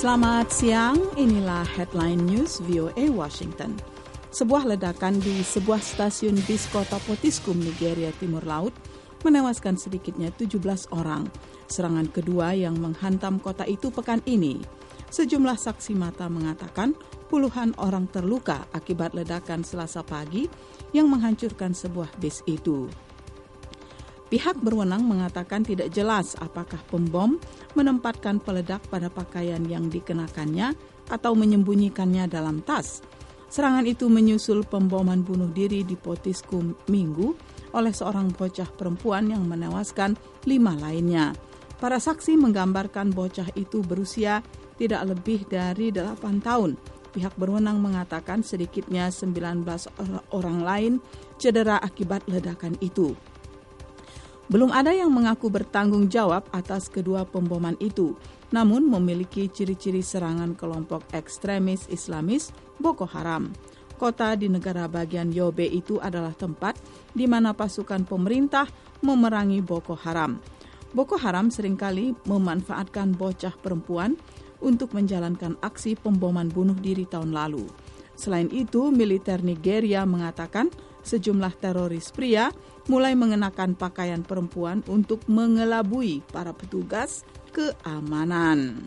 Selamat siang, inilah Headline News VOA Washington. Sebuah ledakan di sebuah stasiun bis kota Potiskum, Nigeria Timur Laut, menewaskan sedikitnya 17 orang. Serangan kedua yang menghantam kota itu pekan ini. Sejumlah saksi mata mengatakan puluhan orang terluka akibat ledakan Selasa pagi yang menghancurkan sebuah bis itu. Pihak berwenang mengatakan tidak jelas apakah pembom menempatkan peledak pada pakaian yang dikenakannya atau menyembunyikannya dalam tas. Serangan itu menyusul pemboman bunuh diri di Potiskum Minggu oleh seorang bocah perempuan yang menewaskan 5 lainnya. Para saksi menggambarkan bocah itu berusia tidak lebih dari 8 tahun. Pihak berwenang mengatakan sedikitnya 19 orang lain cedera akibat ledakan itu. Belum ada yang mengaku bertanggung jawab atas kedua pemboman itu, namun memiliki ciri-ciri serangan kelompok ekstremis Islamis Boko Haram. Kota di negara bagian Yobe itu adalah tempat di mana pasukan pemerintah memerangi Boko Haram. Boko Haram seringkali memanfaatkan bocah perempuan untuk menjalankan aksi pemboman bunuh diri tahun lalu. Selain itu, militer Nigeria mengatakan sejumlah teroris pria mulai mengenakan pakaian perempuan untuk mengelabui para petugas keamanan.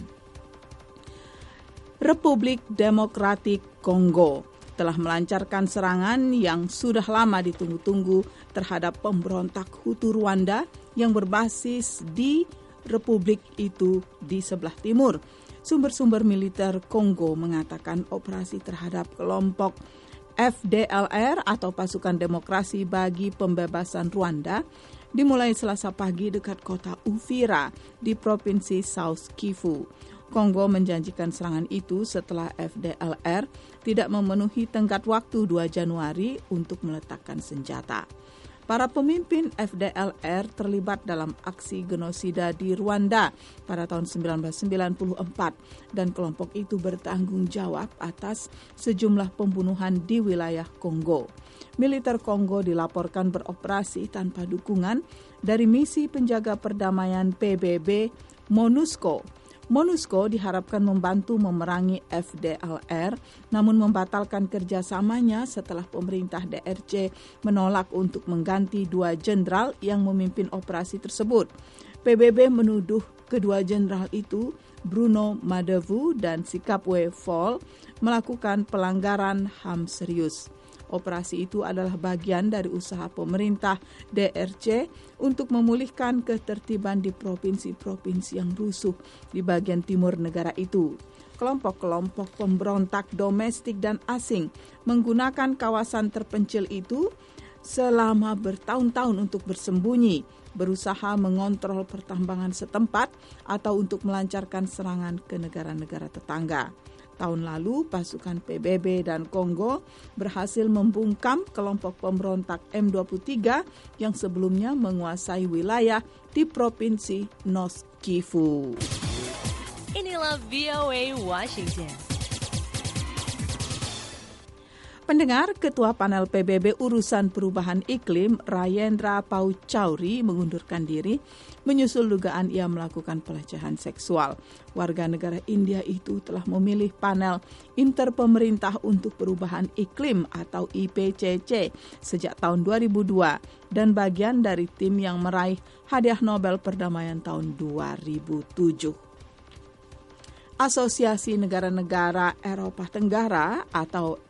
Republik Demokratik Kongo telah melancarkan serangan yang sudah lama ditunggu-tunggu terhadap pemberontak Hutu Rwanda yang berbasis di republik itu di sebelah timur. Sumber-sumber militer Kongo mengatakan operasi terhadap kelompok FDLR atau Pasukan Demokrasi bagi Pembebasan Rwanda dimulai Selasa pagi dekat kota Uvira di Provinsi South Kivu. Kongo menjanjikan serangan itu setelah FDLR tidak memenuhi tenggat waktu 2 Januari untuk meletakkan senjata. Para pemimpin FDLR terlibat dalam aksi genosida di Rwanda pada tahun 1994 dan kelompok itu bertanggung jawab atas sejumlah pembunuhan di wilayah Kongo. Militer Kongo dilaporkan beroperasi tanpa dukungan dari misi penjaga perdamaian PBB MONUSCO. MONUSCO diharapkan membantu memerangi FDLR, namun membatalkan kerjasamanya setelah pemerintah DRC menolak untuk mengganti 2 jenderal yang memimpin operasi tersebut. PBB menuduh kedua jenderal itu, Bruno Madevu dan Sikapwe Fall, melakukan pelanggaran HAM serius. Operasi itu adalah bagian dari usaha pemerintah DRC untuk memulihkan ketertiban di provinsi-provinsi yang rusuh di bagian timur negara itu. Kelompok-kelompok pemberontak domestik dan asing menggunakan kawasan terpencil itu selama bertahun-tahun untuk bersembunyi, berusaha mengontrol pertambangan setempat atau untuk melancarkan serangan ke negara-negara tetangga. Tahun lalu, pasukan PBB dan Kongo berhasil membungkam kelompok pemberontak M23 yang sebelumnya menguasai wilayah di Provinsi North Kivu. Inilah VOA Washington. Pendengar, Ketua Panel PBB Urusan Perubahan Iklim, Rayendra Pauchauri, mengundurkan diri menyusul dugaan ia melakukan pelecehan seksual. Warga negara India itu telah memilih panel Interpemerintah untuk Perubahan Iklim atau IPCC sejak tahun 2002 dan bagian dari tim yang meraih hadiah Nobel Perdamaian tahun 2007. Asosiasi Negara-Negara Eropa Tenggara atau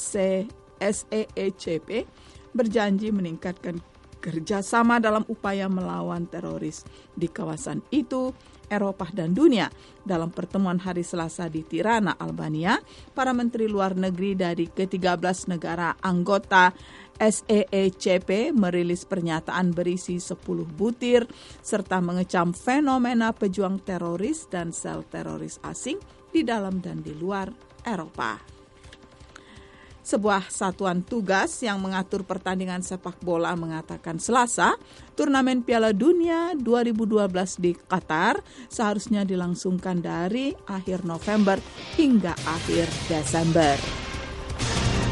SEECP berjanji meningkatkan kerjasama dalam upaya melawan teroris di kawasan itu, Eropa dan dunia. Dalam pertemuan hari Selasa di Tirana, Albania, para menteri luar negeri dari ke-13 negara anggota SEECP merilis pernyataan berisi 10 butir serta mengecam fenomena pejuang teroris dan sel teroris asing di dalam dan di luar Eropa. Sebuah satuan tugas yang mengatur pertandingan sepak bola mengatakan Selasa, turnamen Piala Dunia 2012 di Qatar seharusnya dilangsungkan dari akhir November hingga akhir Desember.